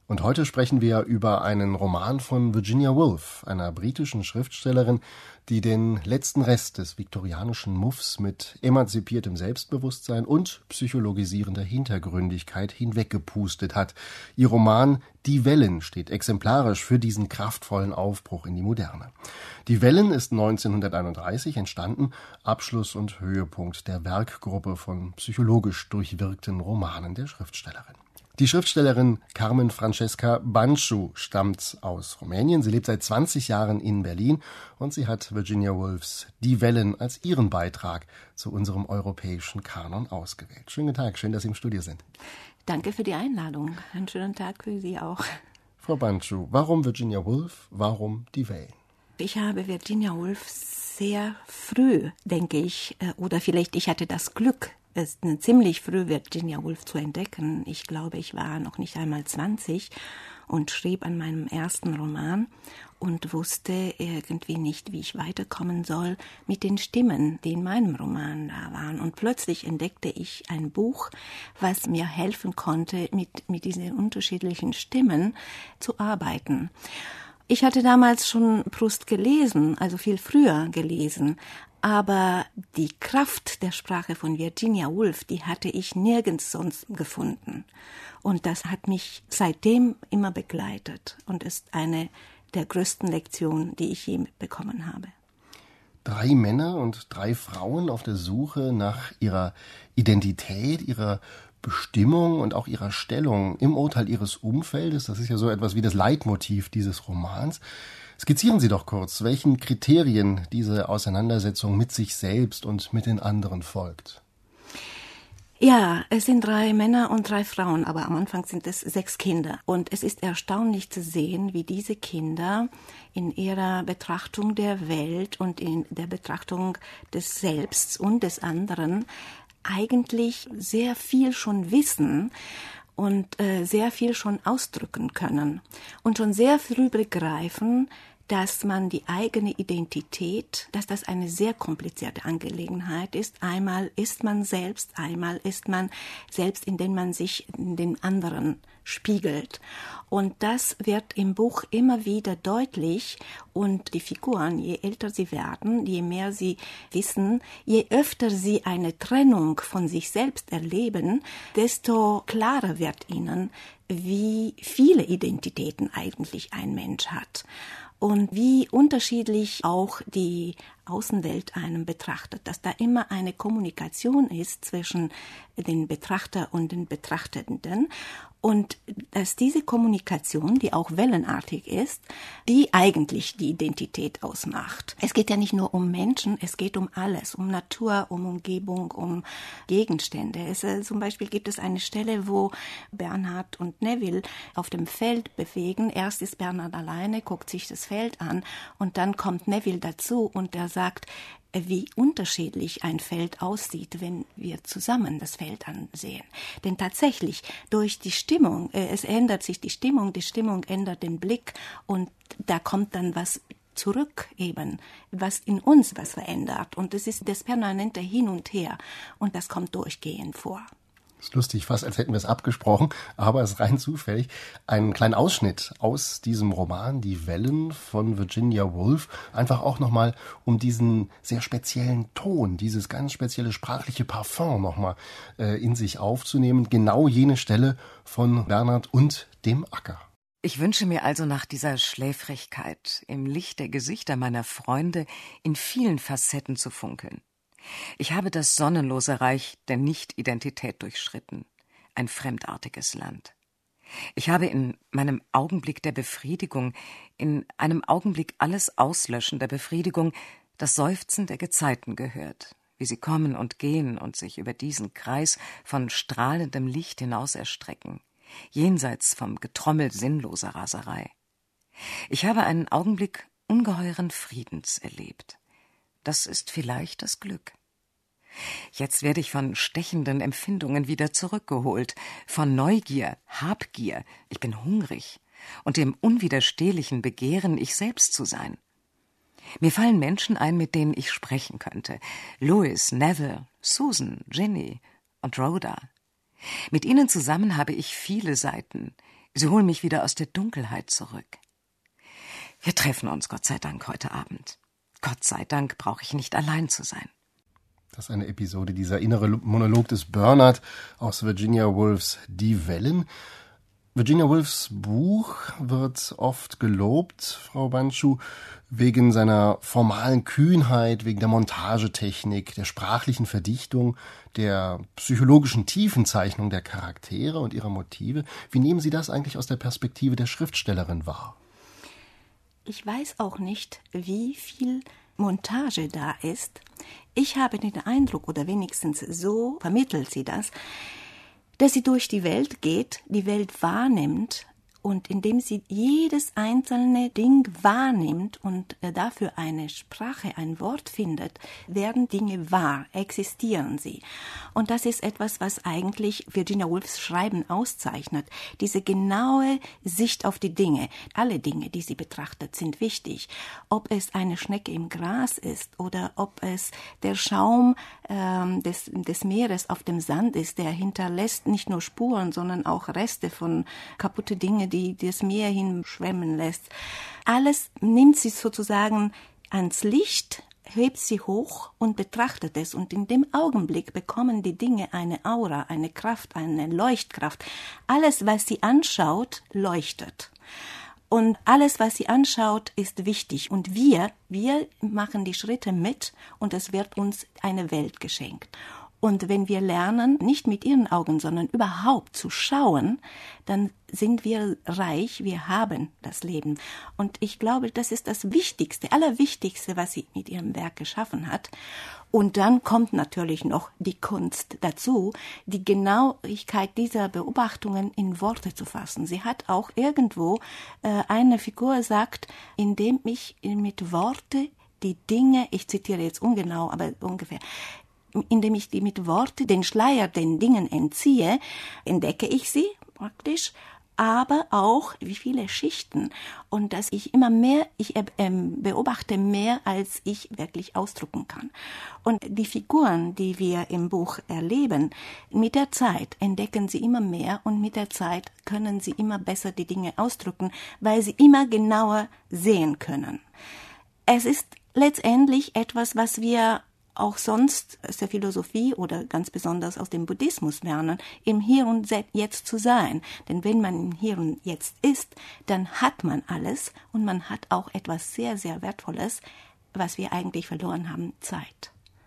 Und heute sprechen wir über einen Roman von Virginia Woolf, einer britischen Schriftstellerin, die den letzten Rest des viktorianischen Muffs mit emanzipiertem Selbstbewusstsein und psychologisierender Hintergründigkeit hinweggepustet hat. Ihr Roman Die Wellen steht exemplarisch für diesen kraftvollen Aufbruch in die Moderne. Die Wellen ist 1931 entstanden, Abschluss und Höhepunkt der Werkgruppe von psychologisch durchwirkten Romanen der Schriftstellerin. Die Schriftstellerin Carmen Francesca Bancu stammt aus Rumänien. Sie lebt seit 20 Jahren in Berlin und sie hat Virginia Woolfs Die Wellen als ihren Beitrag zu unserem europäischen Kanon ausgewählt. Schönen guten Tag, schön, dass Sie im Studio sind. Danke für die Einladung. Einen schönen Tag für Sie auch. Frau Bancu, warum Virginia Woolf, warum Die Wellen? Ich habe Virginia Woolf sehr früh, denke ich, oder vielleicht ich hatte das Glück, es ziemlich früh Virginia Woolf zu entdecken. Ich glaube, ich war noch nicht einmal 20 und schrieb an meinem ersten Roman und wusste irgendwie nicht, wie ich weiterkommen soll mit den Stimmen, die in meinem Roman da waren. Und plötzlich entdeckte ich ein Buch, was mir helfen konnte, mit diesen unterschiedlichen Stimmen zu arbeiten. Ich hatte damals schon Proust gelesen, also viel früher gelesen, aber die Kraft der Sprache von Virginia Woolf, die hatte ich nirgends sonst gefunden. Und das hat mich seitdem immer begleitet und ist eine der größten Lektionen, die ich je bekommen habe. 3 Männer und 3 Frauen auf der Suche nach ihrer Identität, ihrer Bestimmung und auch ihrer Stellung im Urteil ihres Umfeldes. Das ist ja so etwas wie das Leitmotiv dieses Romans. Skizzieren Sie doch kurz, welchen Kriterien diese Auseinandersetzung mit sich selbst und mit den anderen folgt. Ja, es sind 3 Männer und 3 Frauen, aber am Anfang sind es 6 Kinder. Und es ist erstaunlich zu sehen, wie diese Kinder in ihrer Betrachtung der Welt und in der Betrachtung des Selbst und des anderen eigentlich sehr viel schon wissen und sehr viel schon ausdrücken können und schon sehr früh begreifen, dass man die eigene Identität, dass das eine sehr komplizierte Angelegenheit ist. Einmal ist man selbst, einmal ist man selbst, indem man sich in den anderen spiegelt. Und das wird im Buch immer wieder deutlich und die Figuren, je älter sie werden, je mehr sie wissen, je öfter sie eine Trennung von sich selbst erleben, desto klarer wird ihnen, wie viele Identitäten eigentlich ein Mensch hat. Und wie unterschiedlich auch die Außenwelt einem betrachtet, dass da immer eine Kommunikation ist zwischen den Betrachter und den Betrachtenden und dass diese Kommunikation, die auch wellenartig ist, die eigentlich die Identität ausmacht. Es geht ja nicht nur um Menschen, es geht um alles, um Natur, um Umgebung, um Gegenstände. Zum Beispiel gibt es eine Stelle, wo Bernhard und Neville auf dem Feld bewegen. Erst ist Bernhard alleine, guckt sich das Feld an und dann kommt Neville dazu und er sagt, wie unterschiedlich ein Feld aussieht, wenn wir zusammen das Feld ansehen. Denn tatsächlich durch die Stimmung, es ändert sich die Stimmung ändert den Blick und da kommt dann was zurück eben, was in uns was verändert. Und es ist das permanente Hin und Her und das kommt durchgehend vor. Ist lustig, fast als hätten wir es abgesprochen, aber es ist rein zufällig. Einen kleinen Ausschnitt aus diesem Roman, Die Wellen von Virginia Woolf, einfach auch nochmal, um diesen sehr speziellen Ton, dieses ganz spezielle sprachliche Parfum nochmal in sich aufzunehmen. Genau jene Stelle von Bernhard und dem Acker. Ich wünsche mir also nach dieser Schläfrigkeit, im Licht der Gesichter meiner Freunde in vielen Facetten zu funkeln. Ich habe das sonnenlose Reich der Nicht-Identität durchschritten, ein fremdartiges Land. Ich habe in meinem Augenblick der Befriedigung, in einem Augenblick alles auslöschender Befriedigung, das Seufzen der Gezeiten gehört, wie sie kommen und gehen und sich über diesen Kreis von strahlendem Licht hinaus erstrecken, jenseits vom Getrommel sinnloser Raserei. Ich habe einen Augenblick ungeheuren Friedens erlebt. Das ist vielleicht das Glück. Jetzt werde ich von stechenden Empfindungen wieder zurückgeholt, von Neugier, Habgier, ich bin hungrig, und dem unwiderstehlichen Begehren, ich selbst zu sein. Mir fallen Menschen ein, mit denen ich sprechen könnte. Louis, Neville, Susan, Ginny und Rhoda. Mit ihnen zusammen habe ich viele Seiten, Sie holen mich wieder aus der Dunkelheit zurück. Wir treffen uns, Gott sei Dank, heute Abend. Gott sei Dank brauche ich nicht allein zu sein. Das ist eine Episode, dieser innere Monolog des Bernard aus Virginia Woolfs Die Wellen. Virginia Woolfs Buch wird oft gelobt, Frau Banschuh, wegen seiner formalen Kühnheit, wegen der Montagetechnik, der sprachlichen Verdichtung, der psychologischen Tiefenzeichnung der Charaktere und ihrer Motive. Wie nehmen Sie das eigentlich aus der Perspektive der Schriftstellerin wahr? Ich weiß auch nicht, wie viel Montage da ist. Ich habe den Eindruck, oder wenigstens so vermittelt sie das, dass sie durch die Welt geht, die Welt wahrnimmt und indem sie jedes einzelne Ding wahrnimmt und dafür eine Sprache, ein Wort findet, werden Dinge wahr, existieren sie. Und das ist etwas, was eigentlich Virginia Woolfs Schreiben auszeichnet. Diese genaue Sicht auf die Dinge. Alle Dinge, die sie betrachtet, sind wichtig. Ob es eine Schnecke im Gras ist oder ob es der Schaum des Meeres auf dem Sand ist, der hinterlässt nicht nur Spuren, sondern auch Reste von kaputte Dinge, die das Meer hinschwemmen lässt. Alles nimmt sie sozusagen ans Licht, hebt sie hoch und betrachtet es. Und in dem Augenblick bekommen die Dinge eine Aura, eine Kraft, eine Leuchtkraft. Alles, was sie anschaut, leuchtet. Und alles, was sie anschaut, ist wichtig. Und wir machen die Schritte mit und es wird uns eine Welt geschenkt. Und wenn wir lernen, nicht mit ihren Augen, sondern überhaupt zu schauen, dann sind wir reich, wir haben das Leben. Und ich glaube, das ist das Wichtigste, Allerwichtigste, was sie mit ihrem Werk geschaffen hat. Und dann kommt natürlich noch die Kunst dazu, die Genauigkeit dieser Beobachtungen in Worte zu fassen. Sie hat auch irgendwo, eine Figur sagt, indem ich mit Worte die Dinge, ich zitiere jetzt ungenau, aber ungefähr, indem ich die mit Worte den Schleier den Dingen entziehe, entdecke ich sie praktisch, aber auch wie viele Schichten und dass ich immer mehr, ich beobachte mehr, als ich wirklich ausdrucken kann. Und die Figuren, die wir im Buch erleben, mit der Zeit entdecken sie immer mehr und mit der Zeit können sie immer besser die Dinge ausdrücken, weil sie immer genauer sehen können. Es ist letztendlich etwas, was wir auch sonst aus der Philosophie oder ganz besonders aus dem Buddhismus lernen, im Hier und Jetzt zu sein. Denn wenn man im Hier und Jetzt ist, dann hat man alles und man hat auch etwas sehr, sehr Wertvolles, was wir eigentlich verloren haben, Zeit.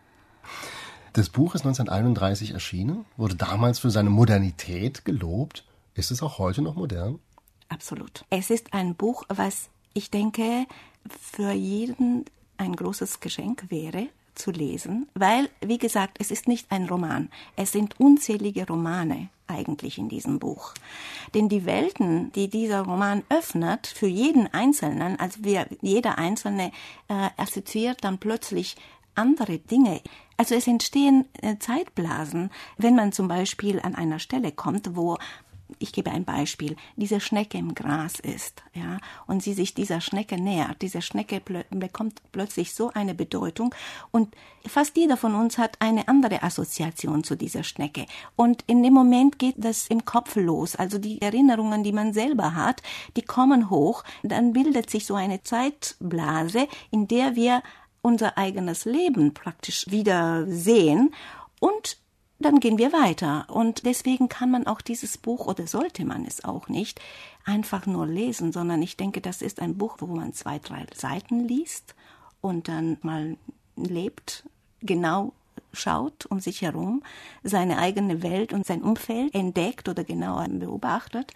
Das Buch ist 1931 erschienen, wurde damals für seine Modernität gelobt. Ist es auch heute noch modern? Absolut. Es ist ein Buch, was ich denke, für jeden ein großes Geschenk wäre, zu lesen, weil, wie gesagt, es ist nicht ein Roman. Es sind unzählige Romane eigentlich in diesem Buch. Denn die Welten, die dieser Roman öffnet, für jeden Einzelnen, also jeder Einzelne assoziiert dann plötzlich andere Dinge. Also es entstehen Zeitblasen, wenn man zum Beispiel an einer Stelle kommt, wo, ich gebe ein Beispiel, diese Schnecke im Gras ist, ja, und sie sich dieser Schnecke nähert. Diese Schnecke bekommt plötzlich so eine Bedeutung und fast jeder von uns hat eine andere Assoziation zu dieser Schnecke. Und in dem Moment geht das im Kopf los. Also die Erinnerungen, die man selber hat, die kommen hoch. Dann bildet sich so eine Zeitblase, in der wir unser eigenes Leben praktisch wieder sehen und dann gehen wir weiter. Und deswegen kann man auch dieses Buch, oder sollte man es auch nicht, einfach nur lesen, sondern ich denke, das ist ein Buch, wo man 2-3 Seiten liest und dann mal lebt, genau schaut um sich herum, seine eigene Welt und sein Umfeld entdeckt oder genauer beobachtet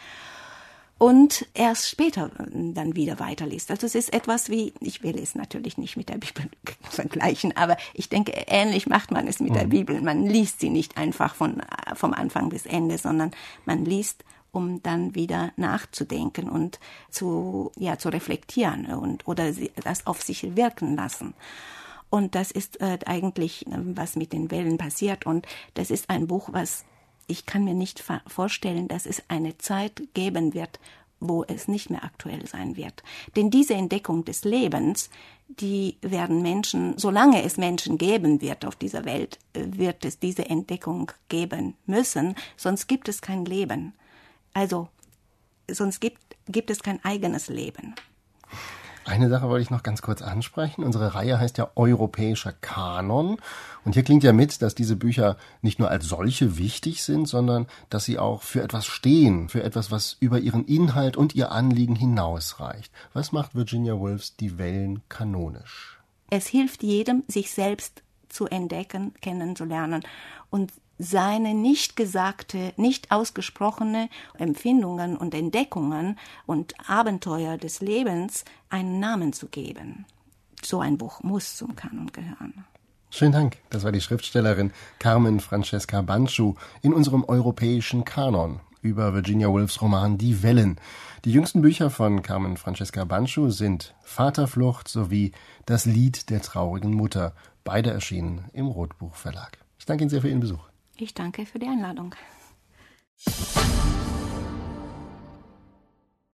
und erst später dann wieder weiterliest. Also es ist etwas wie, ich will es natürlich nicht mit der Bibel vergleichen, aber ich denke, ähnlich macht man es mit der Bibel. Man liest sie nicht einfach vom Anfang bis Ende, sondern man liest, um dann wieder nachzudenken und zu reflektieren oder das auf sich wirken lassen. Und das ist eigentlich, was mit den Wellen passiert. Und das ist ein Buch, was ich kann mir nicht vorstellen, dass es eine Zeit geben wird, wo es nicht mehr aktuell sein wird. Denn diese Entdeckung des Lebens, die werden Menschen, solange es Menschen geben wird auf dieser Welt, wird es diese Entdeckung geben müssen, sonst gibt es kein Leben. Also sonst gibt es kein eigenes Leben. Eine Sache wollte ich noch ganz kurz ansprechen. Unsere Reihe heißt ja Europäischer Kanon. Und hier klingt ja mit, dass diese Bücher nicht nur als solche wichtig sind, sondern dass sie auch für etwas stehen, für etwas, was über ihren Inhalt und ihr Anliegen hinausreicht. Was macht Virginia Woolfs Die Wellen kanonisch? Es hilft jedem, sich selbst zu entdecken, kennenzulernen und seine nicht gesagte, nicht ausgesprochene Empfindungen und Entdeckungen und Abenteuer des Lebens einen Namen zu geben. So ein Buch muss zum Kanon gehören. Schönen Dank. Das war die Schriftstellerin Carmen Francesca Banchu in unserem Europäischen Kanon über Virginia Woolfs Roman Die Wellen. Die jüngsten Bücher von Carmen Francesca Banchu sind Vaterflucht sowie Das Lied der traurigen Mutter. Beide erschienen im Rotbuch Verlag. Ich danke Ihnen sehr für Ihren Besuch. Ich danke für die Einladung.